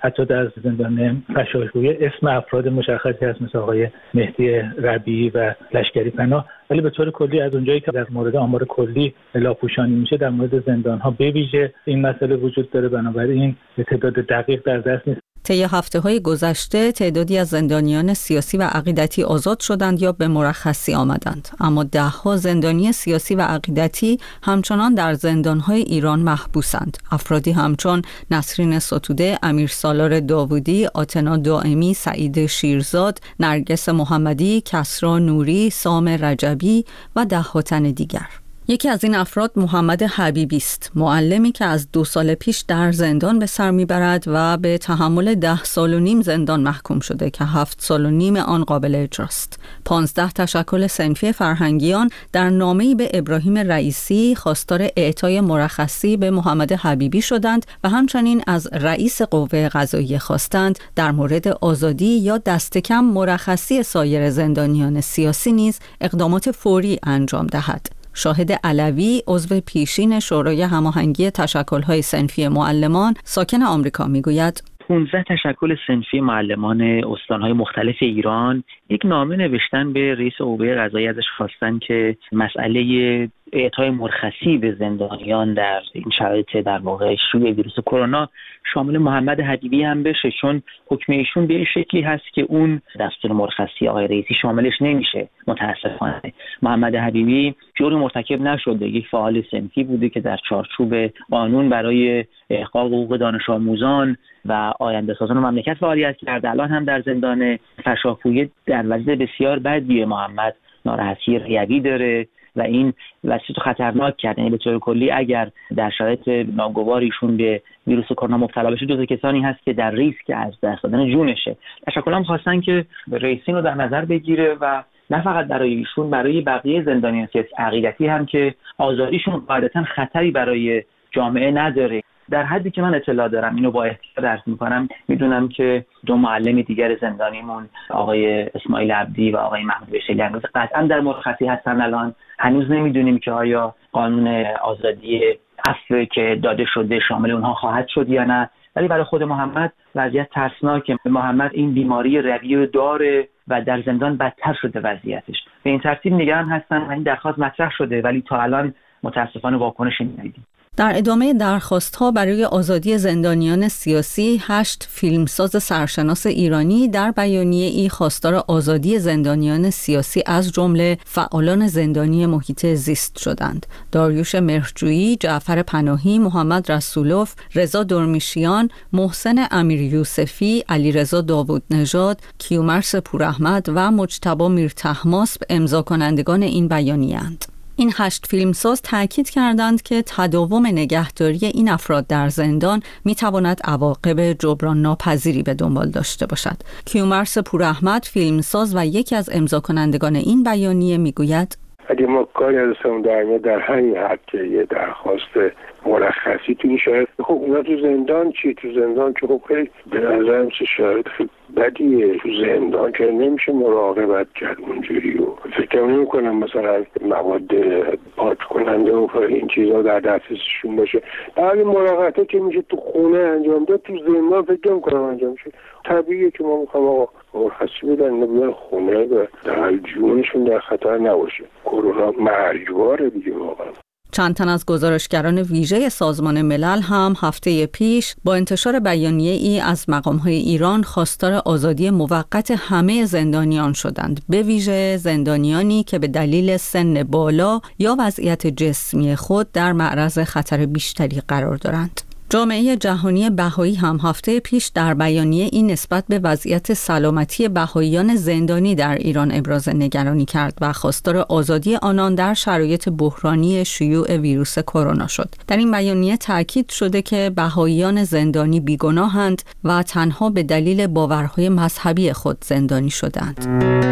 حتی در زندان پشاهجویی اسم افراد مشخصی هست مثل آقای مهدی ربیعی و لشکری پناه، ولی به طور کلی از اونجایی که در مورد آمار کلی لاپوشانی میشه در مورد زندان‌ها به ویژه این مسئله وجود داره، بنابراین تعداد دقیق در دست نیست. طی هفته‌های گذشته تعدادی از زندانیان سیاسی و عقیدتی آزاد شدند یا به مرخصی آمدند، اما ده‌ها زندانی سیاسی و عقیدتی همچنان در زندان‌های ایران محبوسند. افرادی همچون نسرین ستوده، امیر سالار داوودی، آتنا دائمی، سعید شیرزاد، نرگس محمدی، کسری نوری، سام رجبی و ده‌ها تن دیگر. یکی از این افراد محمد حبیبی است، معلمی که از دو سال پیش در زندان به سر میبرد و به تحمل ده سال و نیم زندان محکوم شده که هفت سال و نیم آن قابل اجراست. پانزده تشکل صنفی فرهنگیان در نامه‌ای به ابراهیم رئیسی خواستار اعطای مرخصی به محمد حبیبی شدند و همچنین از رئیس قوه قضاییه خواستند در مورد آزادی یا دست کم مرخصی سایر زندانیان سیاسی نیز اقدامات فوری انجام دهد. شاهد علوی، عضو پیشین شورای هماهنگی تشکل‌های صنفی معلمان ساکن آمریکا میگوید پانزده تشکل صنفی معلمان استان‌های مختلف ایران یک نامه نوشتن به رئیس قوه قضاییه، ازش خواستن که مسئله اعطای مرخصی به زندانیان در این شرایط در واقع شیوع ویروس کرونا شامل محمد حبیبی هم بشه، چون حکم ایشون به این شکلی هست که اون دستور مرخصی آقای رئیسی شاملش نمیشه. متاسفانه محمد حبیبی جرمی مرتکب نشده، یک فعال صنفی بوده که در چارچوب قانون برای احقاق حقوق دانش آموزان و آینده سازان مملکت فعالیت کرده. الان هم در زندان پشاهجویی در وضع بسیار بدی. محمد ناراحتی ریوی داره و این وضعیت خطرناک کرده. یعنی به طور کلی اگر در شرایط ناگوار ایشون به ویروس کرونا مبتلا بشه، جزو کسانی هست که در ریسک از دست دادن جونشه. تشکل هم خواستن که رئیسین رو در نظر بگیره و نه فقط برای ایشون، برای بقیه زندانیان سیاسی عقیدتی هم که آزادیشون قاعدتاً خطری برای جامعه نداره. در حدی که من اطلاع دارم، اینو با احتیاط درس میکنم، میدونم که دو معلم دیگر زندانیمون آقای اسماعیل عبدی و آقای محمود بشری اندازه قطعا در مرخصی هستن. الان هنوز نمیدونیم که آیا قانون آزادی عفو که داده شده شامل اونها خواهد شد یا نه، ولی برای خود محمد وضعیت ترسناکه. محمد این بیماری روی داره و در زندان بدتر شده وضعیتش. به این ترتیب نگران هستن و این درخواست مطرح شده، ولی تا الان متاسفانه واکنشی ندیدیم. در ادامه درخواست‌ها برای آزادی زندانیان سیاسی، هشت فیلمساز سرشناس ایرانی در بیانیه‌ای خواستار آزادی زندانیان سیاسی از جمله فعالان زندانی محیط زیست شدند. داریوش مهرجویی، جعفر پناهی، محمد رسولوف، رضا درمیشیان، محسن امیر یوسفی، علیرضا داوود نژاد، کیومرث پوراحمد و مجتبی میرطهماسب امضا کنندگان این بیانیه‌اند. این هشت فیلمساز تاکید کردند که تداوم نگهداری این افراد در زندان میتواند عواقب جبران ناپذیری به دنبال داشته باشد. کیومرث پوراحمد، فیلمساز و یکی از امضا کنندگان این بیانیه میگوید اگه ما کاری از سمون در در همین حد که یه درخواست مرخصی تو این شاید، خب اونا تو زندان چی؟ تو زندان که خب خیلی به نظرم چه شاید خیلی بدیه. تو زندان که نمیشه مراقبت کرد اونجوری و فکر نمی کنم مثلا مواد پاک کننده و این چیزا در دسترسشون باشه. اگه مراقبت که میشه تو خونه انجام داد، تو زندان فکر نمی کنم انجام شه. طبیعیه که ما میخوام آقا مرخصی بدن، نبودن خونه و در جونشون در خطر نباشه. کرونا مرگباره دیگه واقعا. چند تن از گزارشگران ویژه سازمان ملل هم هفته پیش با انتشار بیانیه‌ای از مقام‌های ایران خواستار آزادی موقت همه زندانیان شدند، به ویژه زندانیانی که به دلیل سن بالا یا وضعیت جسمی خود در معرض خطر بیشتری قرار دارند. جامعه جهانی بهایی هم هفته پیش در بیانیه این نسبت به وضعیت سلامتی بهاییان زندانی در ایران ابراز نگرانی کرد و خواستار آزادی آنان در شرایط بحرانی شیوع ویروس کرونا شد. در این بیانیه تاکید شده که بهاییان زندانی بیگناهند و تنها به دلیل باورهای مذهبی خود زندانی شدند.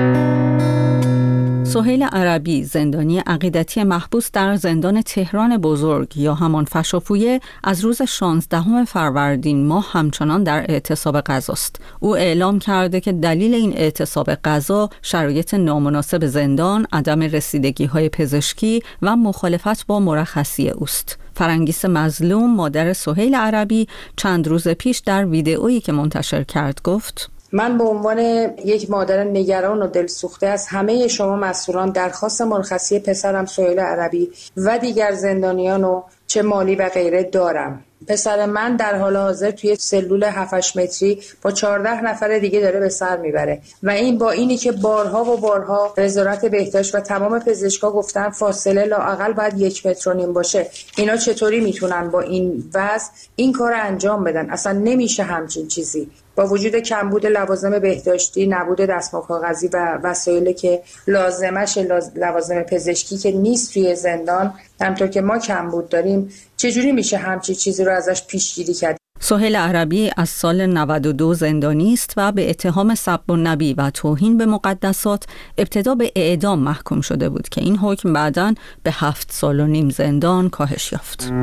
سهیل عربی، زندانی عقیدتی محبوس در زندان تهران بزرگ یا همان فشافویه، از روز شانزدهم فروردین ماه همچنان در اعتصاب غذاست. او اعلام کرده که دلیل این اعتصاب غذا شرایط نامناسب زندان، عدم رسیدگی‌های پزشکی و مخالفت با مرخصی اوست. فرنگیس مظلوم مادر سهیل عربی چند روز پیش در ویدئویی که منتشر کرد گفت: من به عنوان یک مادر نگران و دلسوخته از همه شما مسئولان درخواست مرخصی پسرم سهیل عربی و دیگر زندانیان و چه مالی و غیره دارم. پسر من در حال حاضر توی سلول هفت هشت متری با چهارده نفر دیگه داره به سر میبره و این با اینی که بارها و بارها وزارت بهداشت و تمام پزشکا گفتن فاصله لااقل باید یک متر و نیم باشه، اینا چطوری میتونن با این وضع این کار انجام بدن؟ اصلا نمیشه همچین چیزی. با وجود کمبود لوازم بهداشتی، نبود دستمال کاغذی و وسایلی که لازمش لوازم پزشکی که نیست توی زندان، همونطور که ما کمبود داریم، چجوری میشه همچین چیزی رو ازش پیشگیری کرد؟ سهیل عربی از سال نود و دو زندانی است و به اتهام سب النبی و توهین به مقدسات ابتدا به اعدام محکوم شده بود که این حکم بعداً به هفت سال و نیم زندان کاهش یافت.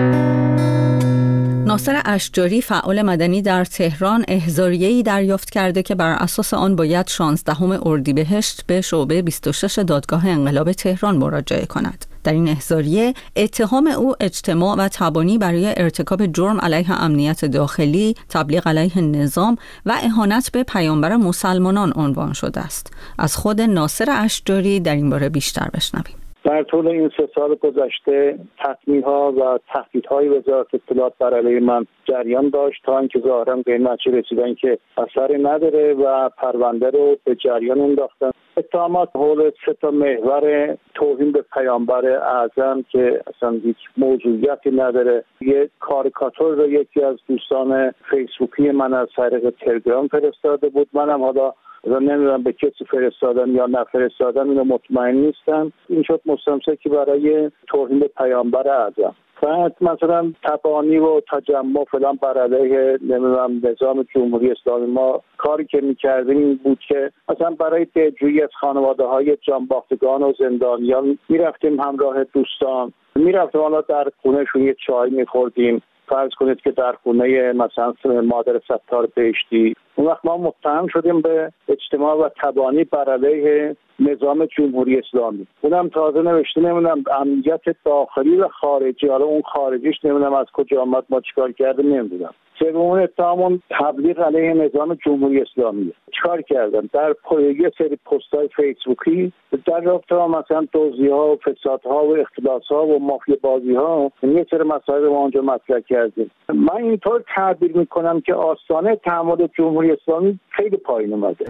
ناصر اشجاری فعال مدنی در تهران احضاریه‌ای دریافت کرده که بر اساس آن باید شانزدهم اردیبهشت به شعبه بیست و شش دادگاه انقلاب تهران مراجعه کند. در این احضاریه اتهام او اجتماع و تبانی برای ارتکاب جرم علیه امنیت داخلی، تبلیغ علیه نظام و اهانت به پیامبر مسلمانان عنوان شده است. از خود ناصر اشجاری در این باره بیشتر بشنویم. در طول این سه سال گذشته تحمیل‌ها و تهدیدهای وزارت اطلاعات بر علیه من جریان داشت تا اینکه ظاهراً به این نتیجه رسیدن که اثری نداره و پرونده رو به جریان انداختن. اتهامات حول سه تا محور توهین به پیامبر اعظم که اصلا هیچ موضوعیتی نداره. یک کاریکاتور رو یکی از دوستان فیسبوکی من از طریق تلگرام فرستاده بود. منم حالا نمیدونم به کسی فرستادن یا نفرستادن، اینو مطمئن نیستم. این شد مستمسکی برای توهین به پیامبر اعظم. بعد مثلا تبانی و تجمع فلان بر علیه نمیدونم نظام جمهوری اسلامی، ما کاری که میکردیم این بود که مثلا برای دلجویی از خانواده های جانباختگان و زندانیان میرفتیم همراه دوستان، میرفتیم حالا در خونهشون یه چای میخوردیم. فرض کنید که در خونه مثلا مادر ستار بهشتی، اون وقت ما متهم شدیم به اجتماع و تبانی بر علیه نظام جمهوری اسلامی. اونم تازه نوشته نمیدونم امنیت داخلی و خارجی، حالا اون خارجیش نمیدونم از کجا آمد، ما چیکار کردیم نمیدونم. سومون اتهامون تبلیغ علیه نظام جمهوری اسلامی. چیکار کردن؟ در یه سری پست‌های فیسبوکی در رابطه با مثلا دزدی‌ها و فسادها و اختلاس‌ها و مافیا بازی‌ها یه سری مسائل رو اونجا مطرح کردیم. من اینطور تعبیر میکنم که آستانه تعامل جمهوری اسلامی خیلی پایین اومده.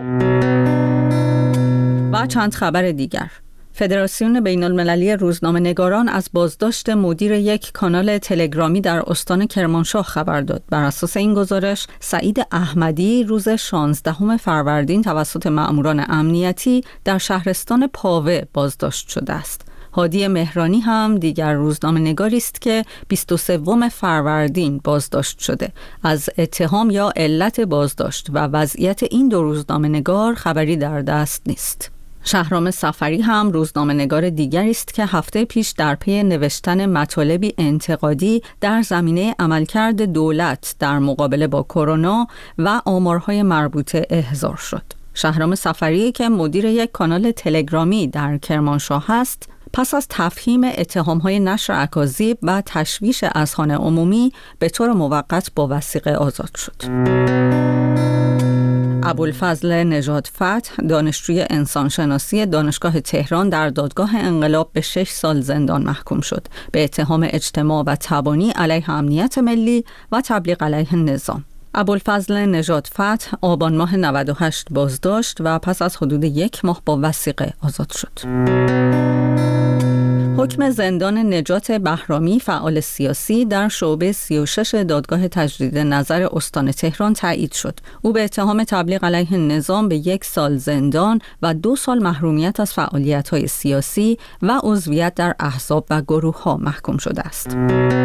و چند خبر دیگر. فدراسیون بین المللی روزنامه‌نگاران از بازداشت مدیر یک کانال تلگرامی در استان کرمانشاه خبر داد. بر اساس این گزارش سعید احمدی روز شانزدهم فروردین توسط مأموران امنیتی در شهرستان پاوه بازداشت شده است. هادی مهرانی هم دیگر روزنامه‌نگاری است که بیست و سوم فروردین بازداشت شده. از اتهام یا علت بازداشت و وضعیت این دو روزنامه‌نگار خبری در دست نیست. شهرام سفری هم روزنامه‌نگار دیگری است که هفته پیش در پی نوشتن مطالبی انتقادی در زمینه عملکرد دولت در مقابله با کرونا و آمارهای مربوطه احضار شد. شهرام سفری که مدیر یک کانال تلگرامی در کرمانشاه است، پس از تفهیم اتهام‌های نشر اکاذیب و تشویش اذهان عمومی به طور موقت با وثیقه آزاد شد. ابوالفضل نژاد فتح، دانشجوی انسانشناسی دانشگاه تهران، در دادگاه انقلاب به شش سال زندان محکوم شد به اتهام اجتماع و تبانی علیه امنیت ملی و تبلیغ علیه نظام. ابوالفضل نژاد فتح آبان ماه نود و هشت بازداشت و پس از حدود یک ماه با وثیقه آزاد شد. حکم زندان نجات بهرامی، فعال سیاسی، در شعبه سی و شش دادگاه تجدید نظر استان تهران تایید شد. او به اتهام تبلیغ علیه نظام به یک سال زندان و دو سال محرومیت از فعالیت‌های سیاسی و عضویت در احزاب و گروه‌ها محکوم شده است.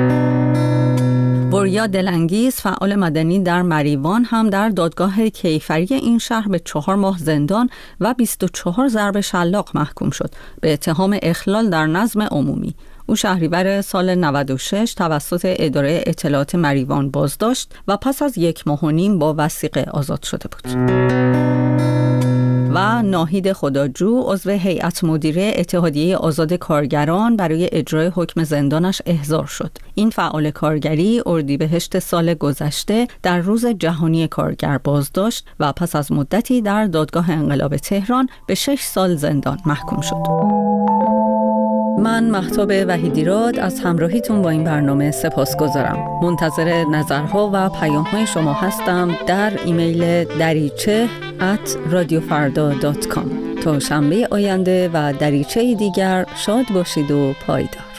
وریا دلانگیز، فعال مدنی در مریوان، هم در دادگاه کیفری این شهر به چهار ماه زندان و بیست و چهار ضرب شلاق محکوم شد به اتهام اخلال در نظم عمومی. او شهریور سال نود و شش توسط اداره اطلاعات مریوان بازداشت و پس از یک ماه و نیم با وثیقه آزاد شده بود. و ناهید خداجو عضو هیئت مدیره اتحادیه آزاد کارگران برای اجرای حکم زندانش احضار شد. این فعال کارگری اردیبهشت سال گذشته در روز جهانی کارگر بازداشت و پس از مدتی در دادگاه انقلاب تهران به شش سال زندان محکوم شد. من مهتاب وحیدیراد از همراهیتون با این برنامه سپاسگزارم. منتظر نظرها و پیام‌های شما هستم در ایمیل دریچه ات رادیو فردا دات کام. تا شنبه آینده و دریچه دیگر شاد باشید و پایدار.